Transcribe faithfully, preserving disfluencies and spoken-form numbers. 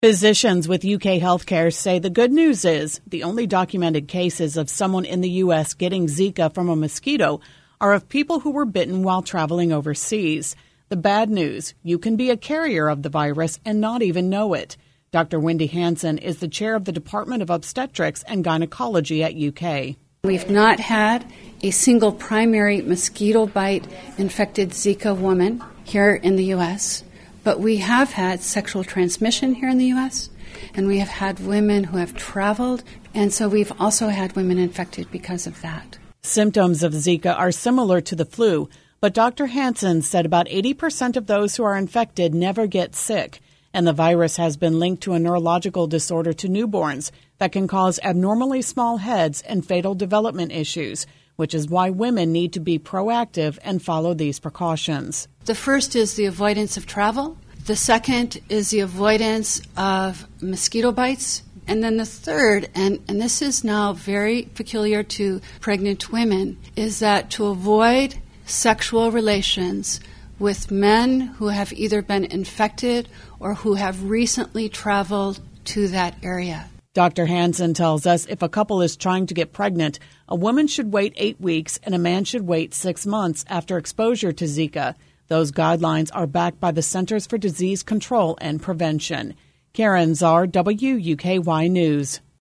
Physicians with U K Healthcare say the good news is the only documented cases of someone in the U S getting Zika from a mosquito are of people who were bitten while traveling overseas. The bad news, you can be a carrier of the virus and not even know it. Doctor Wendy Hansen is the chair of the Department of Obstetrics and Gynecology at U K. We've not had a single primary mosquito bite infected Zika woman here in the U S, but we have had sexual transmission here in the U S, and we have had women who have traveled, and so we've also had women infected because of that. Symptoms of Zika are similar to the flu, but Doctor Hansen said about eighty percent of those who are infected never get sick, and the virus has been linked to a neurological disorder to newborns that can cause abnormally small heads and fatal development issues, which is why women need to be proactive and follow these precautions. The first is the avoidance of travel. The second is the avoidance of mosquito bites. And then the third, and, and this is now very peculiar to pregnant women, is that to avoid sexual relations with men who have either been infected or who have recently traveled to that area. Doctor Hansen tells us if a couple is trying to get pregnant, a woman should wait eight weeks and a man should wait six months after exposure to Zika. Those guidelines are backed by the Centers for Disease Control and Prevention. Karen Czar, W U K Y News.